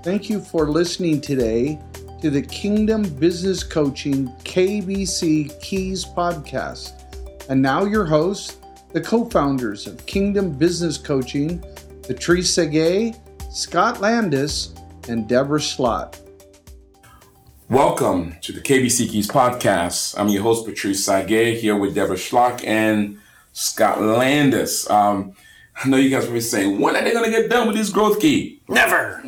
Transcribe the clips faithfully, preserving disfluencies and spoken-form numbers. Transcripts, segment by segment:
Thank you for listening today to the Kingdom Business Coaching K B C Keys podcast. And now your hosts, the co-founders of Kingdom Business Coaching, Patrice Sage, Scott Landis, and Deborah Schlott. Welcome to the K B C Keys podcast. I'm your host, Patrice Sage, here with Deborah Schlott and Scott Landis. Um, I know you guys will be saying, when are they going to get done with this growth key? Never.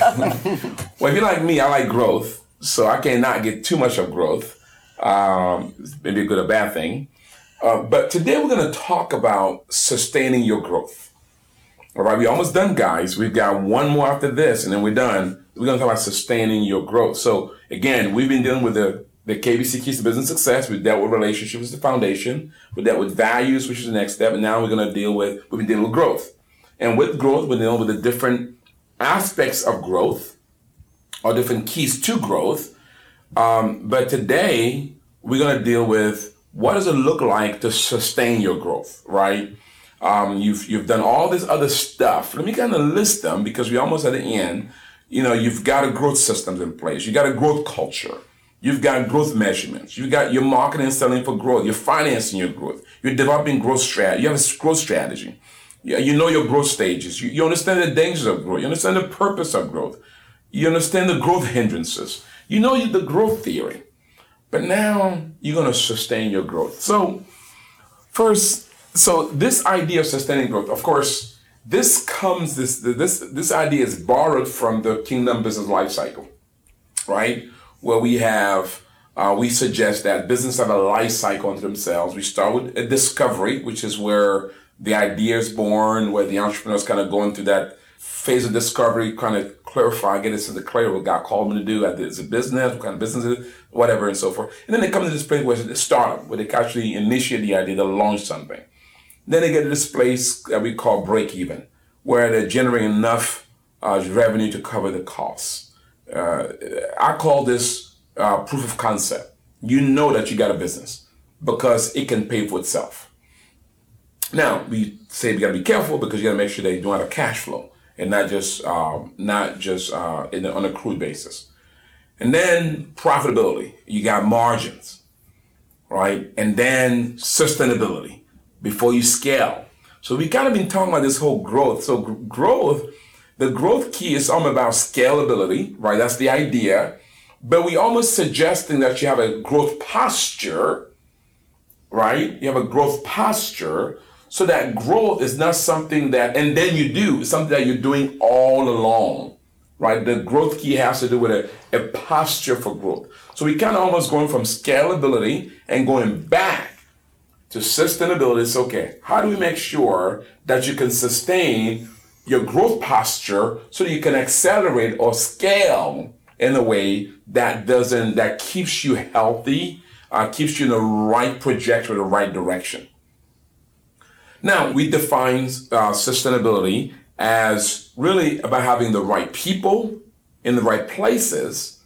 Well, if you're like me, I like growth, so I cannot get too much of growth. Um, maybe a good or bad thing. Uh, but today we're going to talk about sustaining your growth. All right, we're almost done, guys. We've got one more after this, and then we're done. We're going to talk about sustaining your growth. So, again, we've been dealing with the, the K B C Keys to Business Success. We've dealt with relationships as the foundation. We dealt with values, which is the next step. And now we're going to deal with, we've been dealing with growth. And with growth, we're dealing with the different aspects of growth or different keys to growth. Um, but today, we're going to deal with what does it look like to sustain your growth, right? Um, you've you've done all this other stuff. Let me kind of list them because we're almost at the end. You know, you've got a growth systems in place. You got a growth culture. You've got growth measurements. You've got your marketing and selling for growth. You're financing your growth. You're developing growth strategy. You have a growth strategy. You, you know your growth stages. You, you understand the dangers of growth. You understand the purpose of growth. You understand the growth hindrances. You know the growth theory. But now you're going to sustain your growth. So first, So this idea of sustaining growth, of course, this comes, this this this idea is borrowed from the Kingdom Business Life Cycle, right? Where we have, uh, we suggest that business have a life cycle unto themselves. We start with a discovery, which is where the idea is born, where the entrepreneurs kind of go into that phase of discovery, kind of clarify, get it to the clear what God called me to do. Is it business? What kind of business is it? Whatever, and so forth. And then they come to this place where it's a startup, where they can actually initiate the idea to launch something. Then they get to this place that we call break even, where they're generating enough uh, revenue to cover the costs. Uh, I call this uh, proof of concept. You know that you got a business because it can pay for itself. Now, we say we got to be careful because you got to make sure they don't have a cash flow and not just um, not just uh, in the, on a crude basis. And then profitability. You got margins, right? And then sustainability. Before you scale. So we kind of been talking about this whole growth. So g- growth, the growth key is all about scalability, right? That's the idea. But we almost suggesting that you have a growth posture, right? You have a growth posture so that growth is not something that, and then you do, it's something that you're doing all along, right? The growth key has to do with a, a posture for growth. So we kind of almost going from scalability and going back to sustainability. Is okay. How do we make sure that you can sustain your growth posture so that you can accelerate or scale in a way that doesn't, that keeps you healthy, uh, keeps you in the right trajectory, the right direction? Now, we define uh, sustainability as really about having the right people in the right places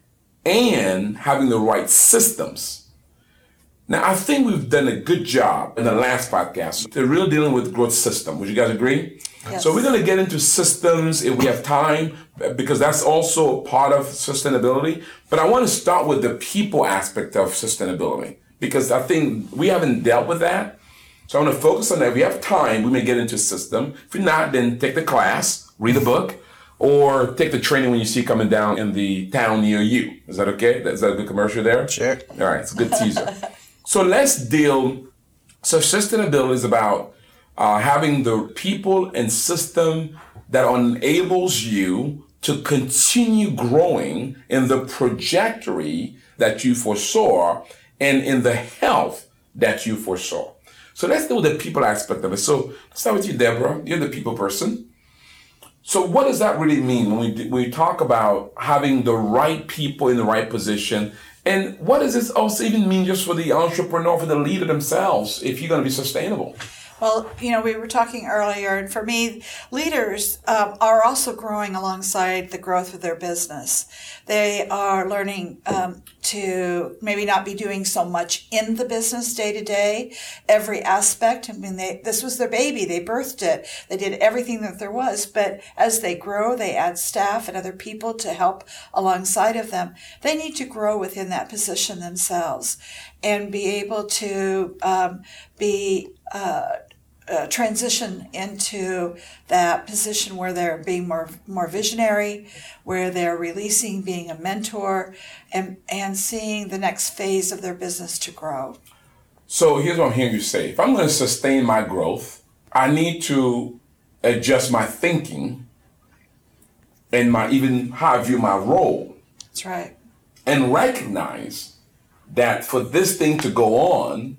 and having the right systems. Now, I think we've done a good job in the last podcast. They're really dealing with growth system. Would you guys agree? Yes. So we're going to get into systems if we have time, because that's also part of sustainability. But I want to start with the people aspect of sustainability, because I think we haven't dealt with that. So I want to focus on that. If we have time, we may get into system. If you're not, then take the class, read the book, or take the training when you see coming down in the town near you. Is that okay? Is that a good commercial there? Sure. All right. It's a good teaser. So let's deal, so sustainability is about uh, having the people and system that enables you to continue growing in the trajectory that you foresaw and in the health that you foresaw. So let's deal with the people aspect of it. So let's start with you, Deborah. You're the people person. So what does that really mean when we, when we talk about having the right people in the right position? And what does this also even mean just for the entrepreneur, for the leader themselves, if you're going to be sustainable? Well, you know, we were talking earlier, and for me, leaders um, are also growing alongside the growth of their business. They are learning um, to maybe not be doing so much in the business day to day, every aspect. I mean, they, this was their baby. They birthed it. They did everything that there was. But as they grow, they add staff and other people to help alongside of them. They need to grow within that position themselves and be able to um, be uh, uh, transition into that position where they're being more more visionary, where they're releasing being a mentor, and and seeing the next phase of their business to grow. So here's what I'm hearing you say. If I'm going to sustain my growth, I need to adjust my thinking and my even how I view my role. That's right. And recognize that for this thing to go on,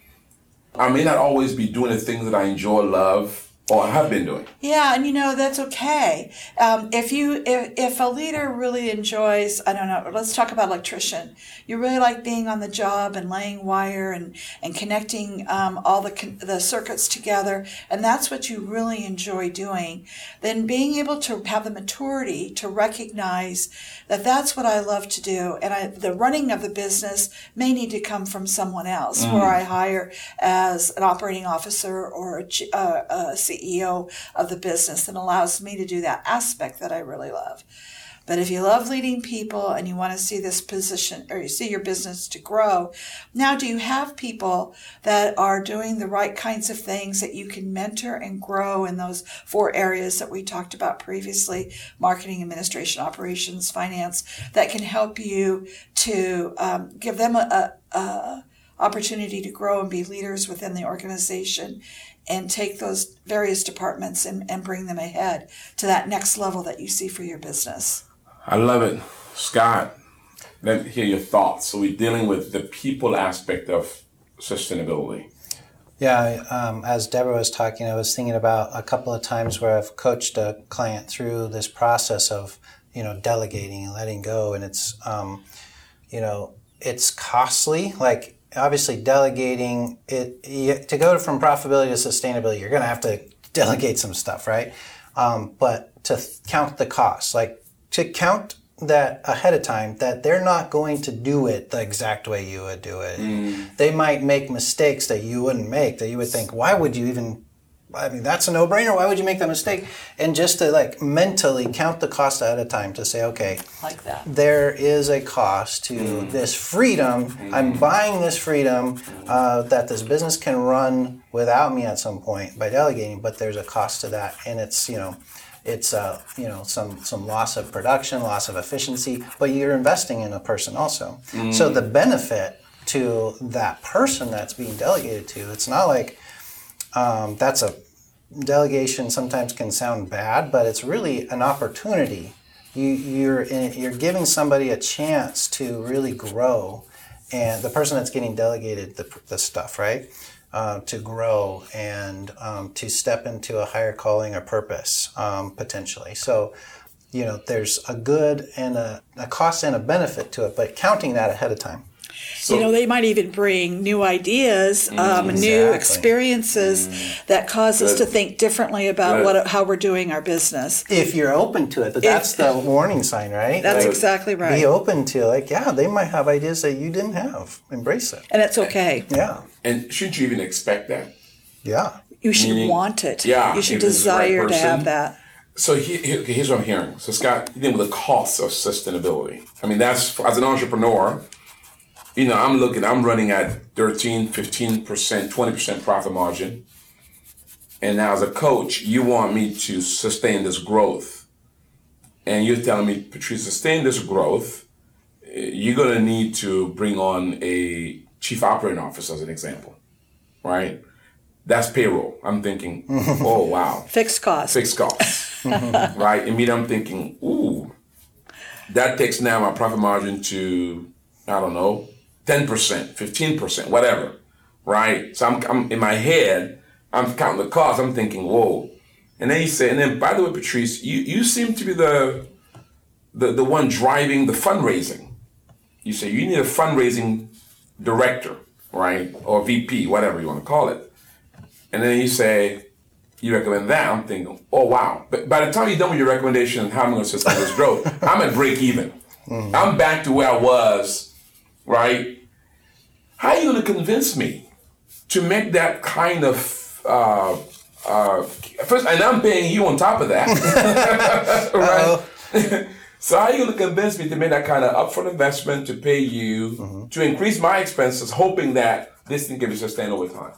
I may not always be doing the things that I enjoy, love, or have been doing. Yeah, and you know, that's okay. Um, if you if, if a leader really enjoys, I don't know, let's talk about electrician. You really like being on the job and laying wire and, and connecting um, all the the circuits together, and that's what you really enjoy doing, then being able to have the maturity to recognize that that's what I love to do, and I, the running of the business may need to come from someone else, mm. where I hire as an operating officer or a, a, a C E O of the business that allows me to do that aspect that I really love. But if you love leading people and you want to see this position or you see your business to grow, now do you have people that are doing the right kinds of things that you can mentor and grow in those four areas that we talked about previously: marketing, administration, operations, finance, that can help you to um, give them a, a, a opportunity to grow and be leaders within the organization and take those various departments and, and bring them ahead to that next level that you see for your business. I love it. Scott, let me hear your thoughts. So we're dealing with the people aspect of sustainability. Yeah, um, as Deborah was talking, I was thinking about a couple of times where I've coached a client through this process of, you know, delegating and letting go. And it's, um, you know, it's costly. Like, obviously delegating it, you, to go from profitability to sustainability, you're going to have to delegate some stuff, right? Um, but to th- count the costs, like to count that ahead of time, that they're not going to do it the exact way you would do it. Mm. They might make mistakes that you wouldn't make, that you would think, why would you even, I mean, that's a no-brainer. Why would you make that mistake? And just to like mentally count the cost ahead of time to say, okay, like that. There is a cost to mm. this freedom. Mm. I'm buying this freedom uh, that this business can run without me at some point by delegating, but there's a cost to that. And it's, you know, it's, uh, you know, some, some loss of production, loss of efficiency, but you're investing in a person also. Mm. So the benefit to that person that's being delegated to, it's not like, Um, that's a delegation sometimes can sound bad, but it's really an opportunity. You, you're in, you're giving somebody a chance to really grow, and the person that's getting delegated the, the stuff, right, uh, to grow and um, to step into a higher calling or purpose um, potentially. So, you know, there's a good and a, a cost and a benefit to it, but counting that ahead of time. So, you know, they might even bring new ideas, um, exactly. new experiences mm. that cause Good. us to think differently about Good. what how we're doing our business. If you're open to it, but that's if, the warning sign, right? That's like, exactly right. Be open to, like, yeah, they might have ideas that you didn't have. Embrace it. And it's okay. Yeah. And shouldn't you even expect that? Yeah. You should Meaning, want it. Yeah. You should desire right to have that. So he, he, here's what I'm hearing. So Scott, you're dealing with the costs of sustainability. I mean, that's, as an entrepreneur, you know, I'm looking, I'm running at thirteen, fifteen percent, twenty percent profit margin. And now as a coach, you want me to sustain this growth. And you're telling me, Patrice, sustain this growth, you're going to need to bring on a chief operating officer as an example, right? That's payroll. I'm thinking, oh, wow. Fixed costs. Fixed costs, right? And me, I'm thinking, ooh, that takes now my profit margin to, I don't know, ten percent, fifteen percent, whatever, right? So I'm, I'm in my head, I'm counting the costs. I'm thinking, whoa. And then he said, and then by the way, Patrice, you, you seem to be the, the the one driving the fundraising. You say you need a fundraising director, right? Or V P, whatever you want to call it. and then you say, you recommend that, I'm thinking, oh, wow. But by the time you're done with your recommendation, how am I going to sustain this growth? I'm at break even. Mm-hmm. I'm back to where I was, right? How are you going to convince me to make that kind of, uh, uh, first, and I'm paying you on top of that, right? So how are you going to convince me to make that kind of upfront investment to pay you, mm-hmm. to increase my expenses, hoping that this thing can be sustained over time?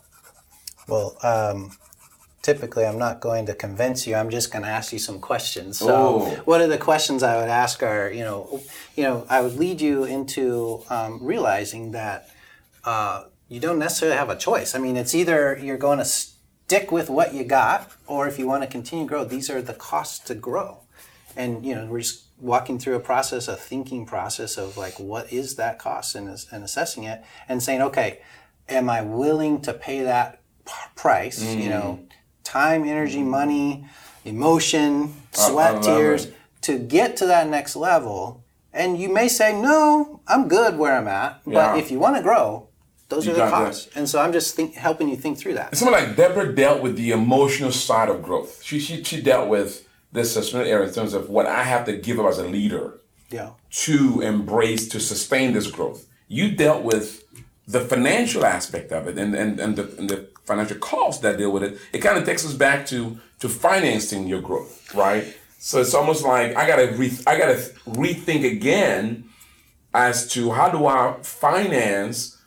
Well, um, typically I'm not going to convince you. I'm just going to ask you some questions. So oh. what are the questions I would ask are, you know, you know, I would lead you into um, realizing that uh, you don't necessarily have a choice. I mean, it's either you're going to stick with what you got, or if you want to continue to grow, these are the costs to grow. And, you know, we're just walking through a process, a thinking process of like, what is that cost, and, and assessing it and saying, okay, am I willing to pay that p- price, mm. you know, time, energy, money, emotion, sweat, I, I tears, it. to get to that next level? And you may say, no, I'm good where I'm at. But yeah. if you want to grow, those you are the costs. That. And so I'm just think, helping you think through that. Someone like Deborah dealt with the emotional side of growth. She she, she dealt with this assessment area in terms of what I have to give up as a leader yeah. to embrace, to sustain this growth. You dealt with the financial aspect of it and, and, and, the, and the financial costs that deal with it. It kind of takes us back to, to financing your growth, right? So it's almost like I gotta re, I gotta rethink again as to how do I finance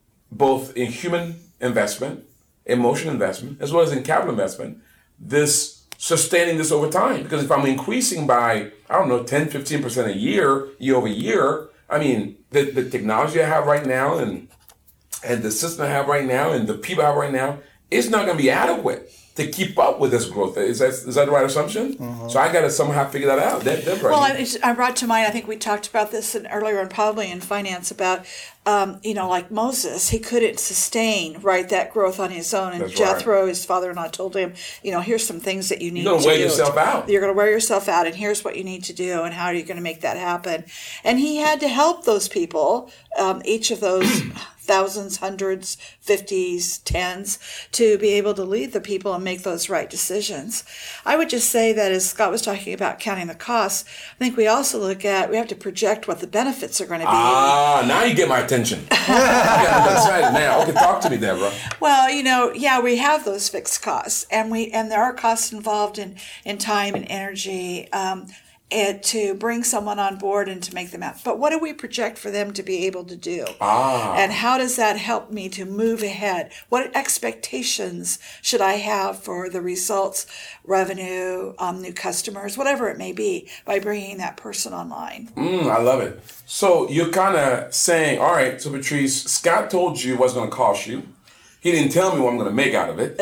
both in human investment, emotional investment, as well as in capital investment, this sustaining this over time. Because if I'm increasing by, I don't know, ten, fifteen percent a year, year over year, I mean, the, the technology I have right now and and the system I have right now and the people I have right now, it's not going to be adequate to keep up with this growth. Is that is that the right assumption? Mm-hmm. So I got to somehow figure that out. That, that's right. Well, I, I brought to mind, I think we talked about this in, earlier and probably in finance about, um, you know, like Moses, he couldn't sustain, right, that growth on his own. And that's Jethro, right. his father-in-law, told him, you know, here's some things that you need to do. You're going to wear yourself out. You're going to wear yourself out, and here's what you need to do, and how are you going to make that happen? And he had to help those people, um, each of those thousands, hundreds, fifties, tens, to be able to lead the people and make those right decisions. I would just say that as Scott was talking about counting the costs, I think we also look at, we have to project what the benefits are going to be. Ah, now you get my attention. I'm excited now. Okay, talk to me, Deborah. Well, you know, yeah, we have those fixed costs, and we and there are costs involved in, in time and energy, um, It, to bring someone on board and to make them out. But what do we project for them to be able to do? Ah. And how does that help me to move ahead? What expectations should I have for the results, revenue, um, new customers, whatever it may be, by bringing that person online? Mm, I love it. So you're kind of saying, all right, so Patrice, Scott told you what's going to cost you. He didn't tell me what I'm going to make out of it.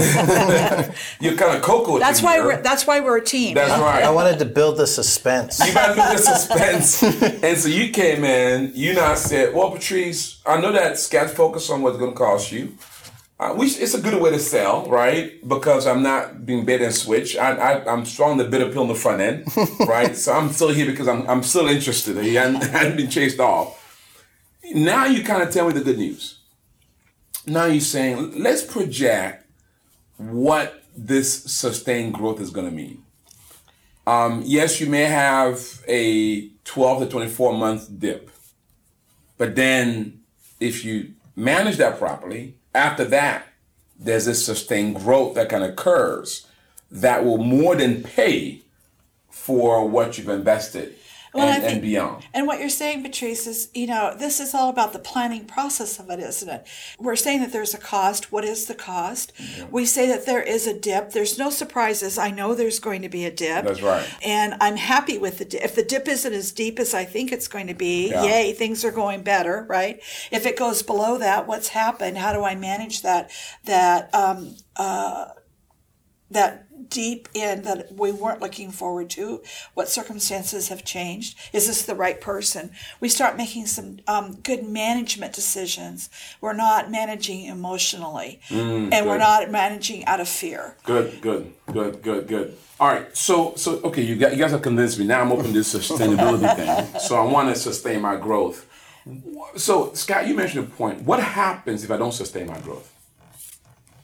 You're kind of cocoa. That's why here. we're. That's why we're a team. That's right. I wanted to build the suspense. You got to build the suspense. And so you came in. You now said, "Well, Patrice, I know that Scott's focused on what's going to cost you. Uh, we, it's a good way to sell, right? Because I'm not being bait and switch. I, I, I'm strong the bitter pill on the front end, right? So I'm still here because I'm, I'm still interested. I hadn't, I hadn't been chased off. Now you kind of tell me the good news. Now you're saying, let's project what this sustained growth is going to mean. Um, yes, you may have a twelve to twenty-four month dip. But then if you manage that properly, after that, there's this sustained growth that kind of occurs that will more than pay for what you've invested. Well, and, think, and beyond. And what you're saying, Patrice, is, you know, this is all about the planning process of it, isn't it? We're saying that there's a cost. What is the cost? Yeah. We say that there is a dip. There's no surprises. I know there's going to be a dip. That's right. And I'm happy with the dip. If the dip isn't as deep as I think it's going to be, yeah. yay, things are going better, right? If it goes below that, what's happened? How do I manage that, that, um, uh, that deep in that we weren't looking forward to? What circumstances have changed? Is this the right person? We start making some um, good management decisions. We're not managing emotionally, mm, and good. we're not managing out of fear. Good, good, good, good, good. All right, so so okay, you guys, you guys have convinced me. Now I'm open to this sustainability thing. So I want to sustain my growth. So Scott, you mentioned a point. What happens if I don't sustain my growth?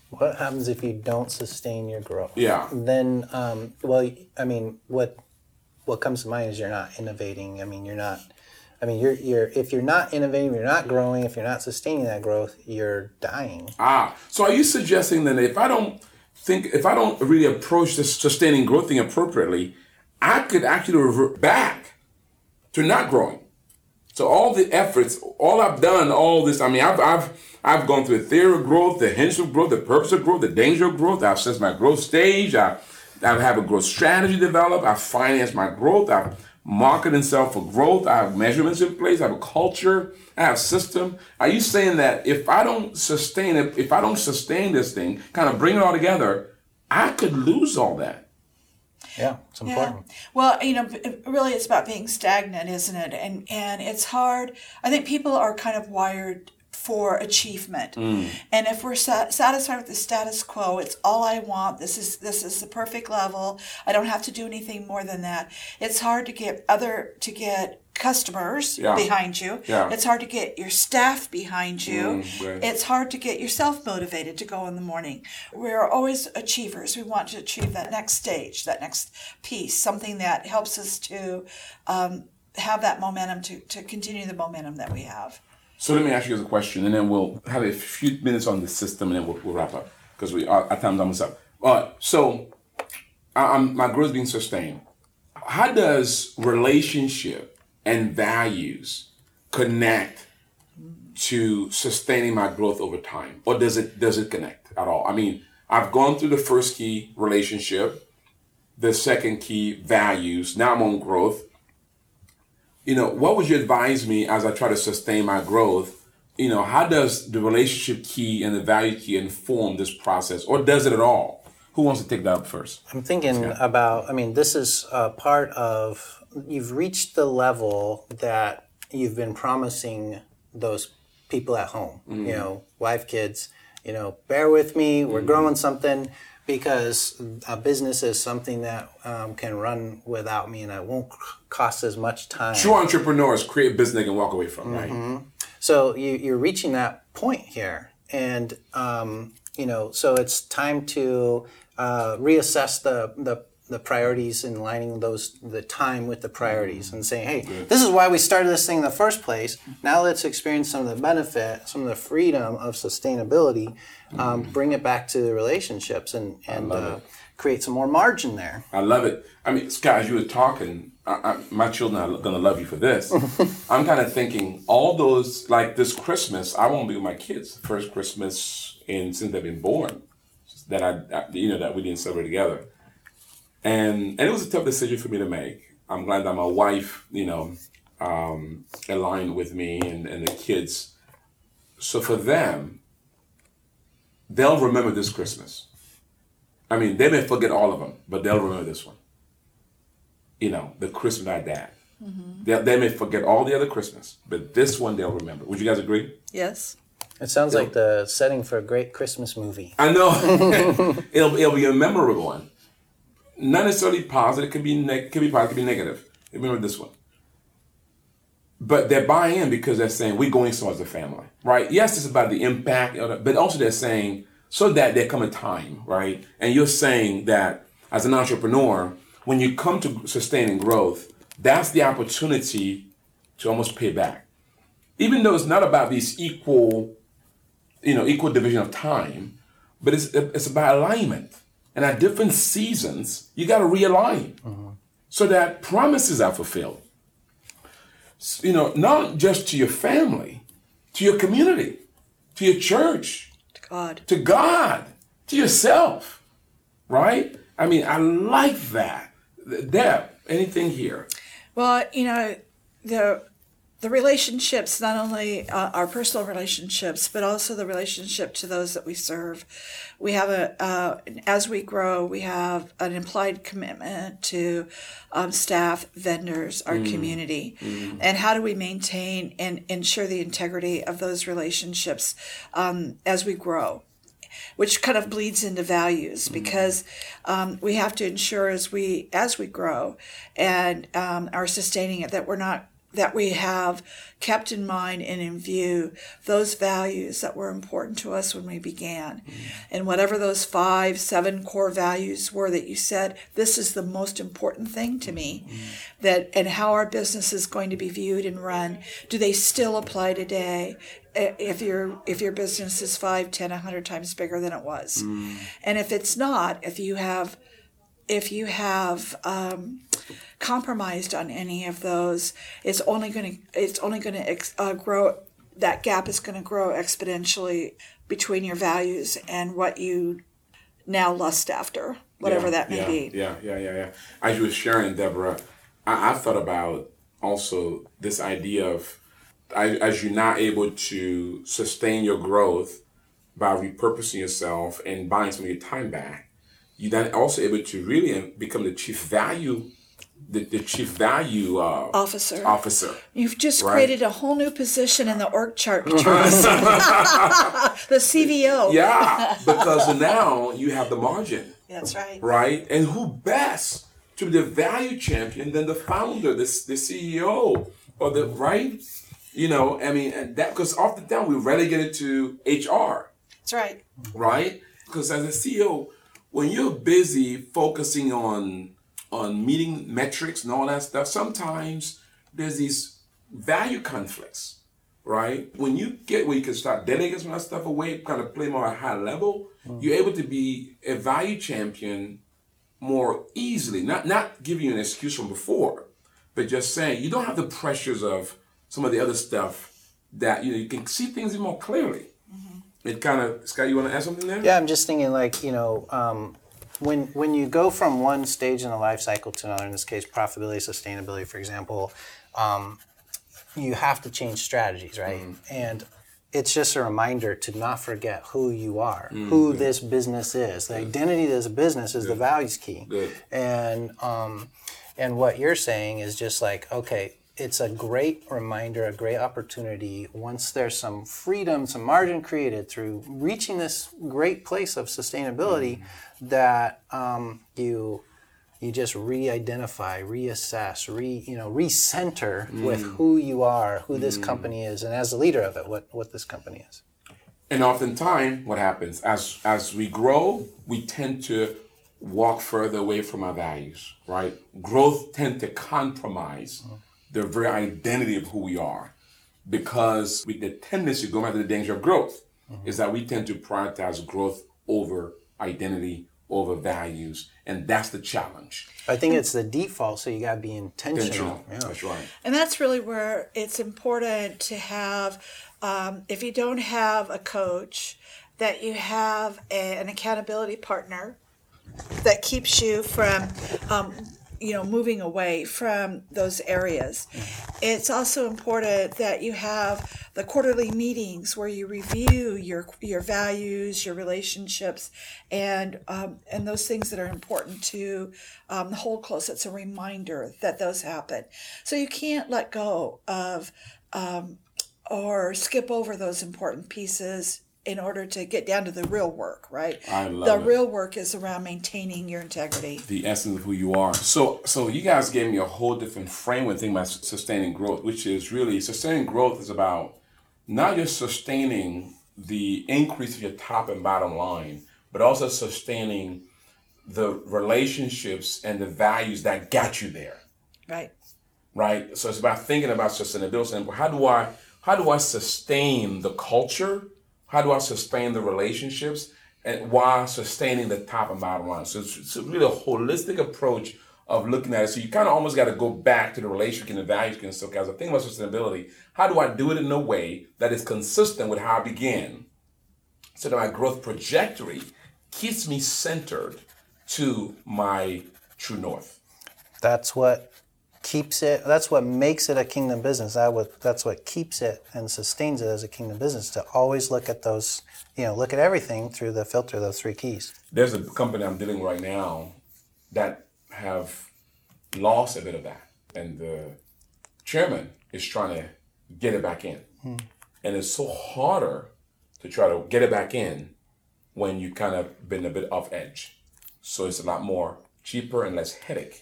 What happens if you don't sustain your growth? Yeah. Then, um, well, I mean, what what comes to mind is you're not innovating. I mean, you're not. I mean, you're you're if you're not innovating, you're not growing. If you're not sustaining that growth, you're dying. Ah, so are you suggesting then that if I don't think, if I don't really approach this sustaining growth thing appropriately, I could actually revert back to not growing? So all the efforts, all I've done, all this, I mean, I've I've I've gone through the theory of growth, the hints of growth, the purpose of growth, the danger of growth. I've set my growth stage. I I have a growth strategy developed. I've financed my growth. I've marketed and sell for growth. I have measurements in place. I have a culture. I have system. Are you saying that if I don't sustain it, if I don't sustain this thing, kind of bring it all together, I could lose all that? Yeah, it's important. Yeah. Well, you know, really it's about being stagnant, isn't it? And and it's hard. I think people are kind of wired for achievement. Mm. And if we're sat- satisfied with the status quo, it's all I want. This is this is the perfect level. I don't have to do anything more than that. It's hard to get other to get customers yeah. behind you. Yeah. It's hard to get your staff behind you. Mm, right. It's hard to get yourself motivated to go in the morning. We're always achievers. We want to achieve that next stage, that next piece, something that helps us to um, have that momentum, to, to continue the momentum that we have. So let me ask you guys a question, and then we'll have a few minutes on the system, and then we'll, we'll wrap up, because we our, our time's almost up. All right, so I, I'm, my growth is being sustained. How does relationship and values connect to sustaining my growth over time, or does it does it connect at all? I mean, I've gone through the first key, relationship, the second key, values. Now I'm on growth. You know, what would you advise me as I try to sustain my growth? You know, how does the relationship key and the value key inform this process, or does it at all? Who wants to take that up first? I'm thinking about, I mean, this is a part of, you've reached the level that you've been promising those people at home, mm-hmm. you know, wife, kids, you know, bear with me, we're mm-hmm. growing something, because a business is something that um, can run without me and it won't cost as much time. True entrepreneurs create a business they can walk away from, mm-hmm. right? So you, you're reaching that point here. And, um, you know, so it's time to uh, reassess the, the the priorities and lining those the time with the priorities and saying, hey, Good. This is why we started this thing in the first place. Now let's experience some of the benefit, some of the freedom of sustainability, um, mm. bring it back to the relationships and, and uh, create some more margin there. I love it. I mean, Scott, as you were talking, I, I, my children are going to love you for this. I'm kind of thinking all those, like this Christmas, I won't be with my kids. The first Christmas in since they've been born that I, I you know, that we didn't celebrate together. And and it was a tough decision for me to make. I'm glad that my wife, you know, um, aligned with me and, and the kids. So for them, they'll remember this Christmas. I mean, they may forget all of them, but they'll remember this one. You know, the Christmas with our dad. Mm-hmm. They, they may forget all the other Christmas, but this one they'll remember. Would you guys agree? Yes. It sounds it'll, like the setting for a great Christmas movie. I know. it'll, it'll be a memorable one. Not necessarily positive, it could be ne- could be positive, could be negative. Remember this one. But they're buying in because they're saying we're going so as a family, right? Yes, it's about the impact, but also they're saying so that there come a time, right? And you're saying that as an entrepreneur, when you come to sustaining growth, that's the opportunity to almost pay back. Even though it's not about these equal, you know, equal division of time, but it's it's about alignment. And at different seasons, you got to realign mm-hmm. so that promises are fulfilled. You know, not just to your family, to your community, to your church, to God, to God, to yourself, right? I mean, I like that. Deb, anything here? Well, you know, the the relationships, not only uh, our personal relationships, but also the relationship to those that we serve. We have a, uh, as we grow, we have an implied commitment to um, staff, vendors, our mm. community. Mm. And how do we maintain and ensure the integrity of those relationships um, as we grow? Which kind of bleeds into values, because um, we have to ensure as we as we grow and um, are sustaining it that we're not that we have kept in mind and in view those values that were important to us when we began. Mm. And whatever those five, seven core values were that you said, this is the most important thing to me, mm. that and how our business is going to be viewed and run, do they still apply today? If your if your business is five, ten, a hundred times bigger than it was, mm. and if it's not, if you have if you have um, compromised on any of those, it's only going to it's only going to uh, grow. That gap is going to grow exponentially between your values and what you now lust after, whatever yeah, that may yeah, be. Yeah, yeah, yeah, yeah. As you were sharing, Deborah, I, I thought about also this idea of as you're not able to sustain your growth by repurposing yourself and buying some of your time back, you're then also able to really become the chief value, the, the chief value uh, officer. Officer. You've just right? created a whole new position in the org chart, Patrice. The C V O. Yeah, because now you have the margin. That's right. Right? And who best to be the value champion than the founder, the, the C E O, or the, right? You know, I mean, and that because oftentimes we relegate it to H R. That's right. Right? Because as a C E O, when you're busy focusing on on meeting metrics and all that stuff, sometimes there's these value conflicts, right? When you get where you can start delegating some of that stuff away, kind of play more at a high level, mm. you're able to be a value champion more easily. Not not giving you an excuse from before, but just saying you don't have the pressures of some of the other stuff that, you know, you can see things more clearly. Mm-hmm. It kind of, Scott, you want to add something there? Yeah, I'm just thinking like, you know, um, when when you go from one stage in the life cycle to another, in this case, profitability, sustainability, for example, um, you have to change strategies, right? Mm-hmm. And it's just a reminder to not forget who you are, mm-hmm. who this business is. The Good. Identity of this business is Good. The values key. Good. And um, and what you're saying is just like, okay, it's a great reminder, a great opportunity once there's some freedom, some margin created through reaching this great place of sustainability, mm-hmm. that um, you you just re-identify, reassess, re you know recenter mm. with who you are, who this mm. company is, and as the leader of it, what what this company is. And oftentimes, what happens as as we grow, we tend to walk further away from our values, right? Growth tend to compromise mm. the very identity of who we are, because we, the tendency, going back to the danger of growth, mm-hmm. is that we tend to prioritize growth over identity, over values, and that's the challenge. I think it's the default, so you got to be intentional. Intentional, yeah. That's right. And that's really where it's important to have, um, if you don't have a coach, that you have a, an accountability partner that keeps you from um, you know, moving away from those areas. It's also important that you have the quarterly meetings where you review your your values, your relationships, and um, and those things that are important to um, the whole close. It's a reminder that those happen. So you can't let go of um, or skip over those important pieces in order to get down to the real work, right? I love the it. real work is around maintaining your integrity. The essence of who you are. So so you guys gave me a whole different framework thinking about sustaining growth, which is really, sustaining growth is about not just sustaining the increase of your top and bottom line, but also sustaining the relationships and the values that got you there. Right. Right? So it's about thinking about sustainability. How do I, how do I sustain the culture? How do I sustain the relationships and while sustaining the top and bottom line? So it's, it's really a holistic approach of looking at it. So you kind of almost got to go back to the relationship and the values and stuff. As I think about sustainability, how do I do it in a way that is consistent with how I began, so that my growth trajectory keeps me centered to my true north? That's what keeps it, that's what makes it a kingdom business. That what, that's what keeps it and sustains it as a kingdom business, to always look at those, you know, look at everything through the filter of those three keys. There's a company I'm dealing with right now that have lost a bit of that. And the chairman is trying to get it back in. Hmm. And it's so harder to try to get it back in when you kind of been a bit off edge. So it's a lot more cheaper and less headache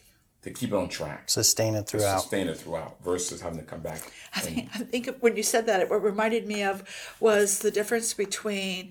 to keep it on track. Sustain it To throughout. sustain it throughout versus having to come back. I think, I think when you said that, what reminded me of was the difference between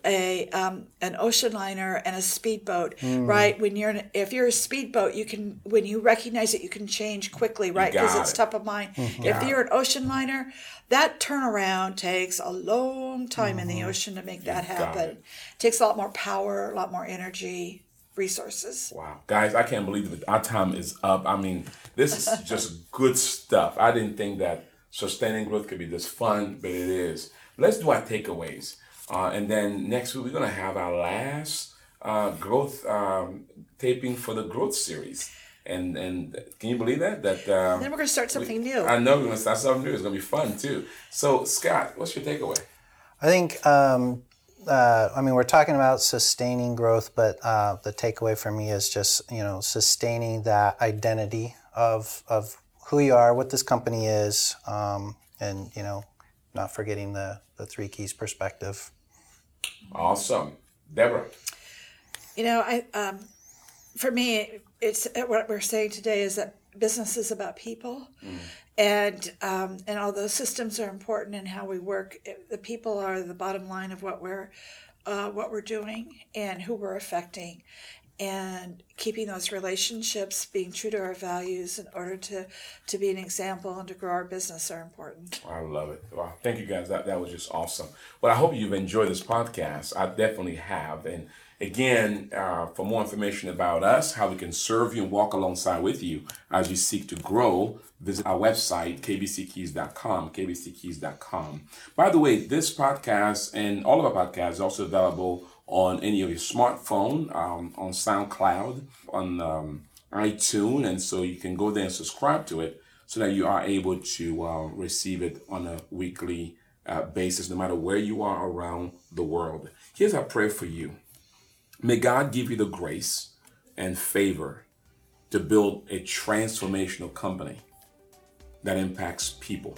a um, an ocean liner and a speedboat, Hmm. right? When you're in, if you're a speedboat, you can when you recognize it, you can change quickly, right? Because got it's it. top of mind. If Got you're an ocean liner, that turnaround takes a long time in the ocean to make that got happen. it. It takes a lot more power, a lot more energy, resources. Wow. Guys, I can't believe that our time is up. I mean, this is just good stuff. I didn't think that sustaining growth could be this fun, but it is. Let's do our takeaways. Uh, and then next week, we're going to have our last uh, growth um, taping for the growth series. And and can you believe that? That um, Then we're going to start something new. I know we're going to start something new. It's going to be fun, too. So, Scott, what's your takeaway? I think, um, uh, I mean, we're talking about sustaining growth, but uh, the takeaway for me is just, you know, sustaining that identity of of who you are, what this company is, um, and, you know, not forgetting the, the three keys perspective. Awesome. Deborah. You know, I um, for me, it's what we're saying today is that business is about people, mm. and um, and although systems are important in how we work, it, the people are the bottom line of what we're uh, what we're doing and who we're affecting, and keeping those relationships, being true to our values in order to to be an example and to grow our business are important. I love it. Wow. Thank you, guys. That that was just awesome. Well, I hope you've enjoyed this podcast. I definitely have. And again, uh, for more information about us, how we can serve you and walk alongside with you as you seek to grow, visit our website, k b c keys dot com, k b c keys dot com. By the way, this podcast and all of our podcasts are also available on any of your smartphone, um, on SoundCloud, on um, iTunes, and so you can go there and subscribe to it so that you are able to uh, receive it on a weekly uh, basis, no matter where you are around the world. Here's our prayer for you. May God give you the grace and favor to build a transformational company that impacts people,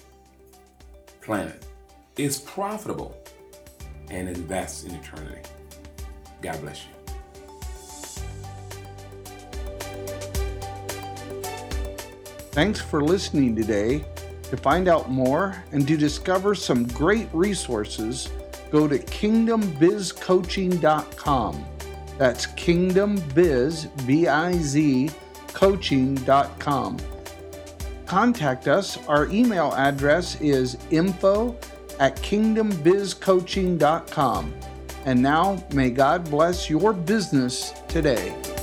planet, is profitable, and invests in eternity. God bless you. Thanks for listening today. To find out more and to discover some great resources, go to kingdom biz coaching dot com. That's Kingdom Biz, B I Z, coaching dot com. Contact us. Our email address is info at kingdom biz coaching dot com. And now, may God bless your business today.